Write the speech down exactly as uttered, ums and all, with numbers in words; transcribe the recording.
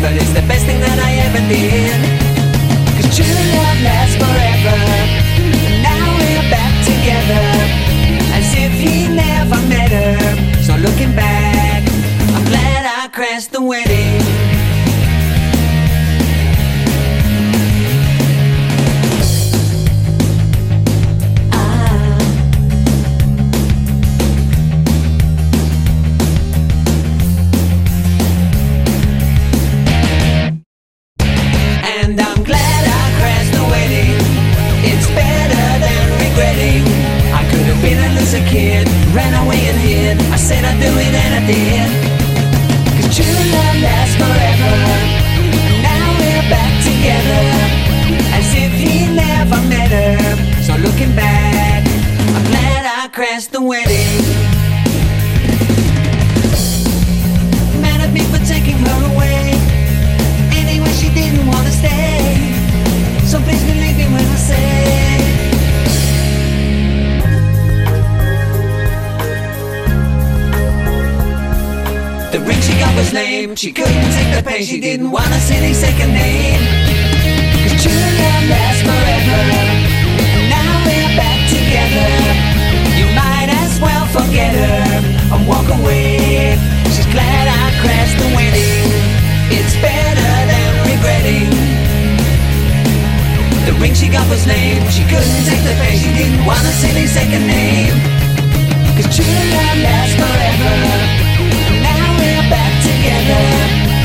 but it's the best thing that I ever did. Cause true love lasts forever, and now we're back together, as if he never met her. So looking back, I'm glad I crashed the wedding. And I'm glad I crashed the wedding. It's better than regretting. I could have been a loser kid, ran away and hid. I said I'd do it and I did. Cause true love lasts forever, and now we're back together, as if he never met her. So looking back, I'm glad I crashed the wedding. Mad at me for taking her away. Anyway, she didn't wanna stay, so please believe me when I say the ring she got was lame. She couldn't take the pain, she didn't want a silly second name. Cause true love lasts forever, and now we're back together. You might as well forget her and walk away. She's glad I crashed the wedding. It's better than regretting. The ring she got was lame. She couldn't take the pain, she didn't want a silly second name. Cause true love lasts forever, and now we're back together,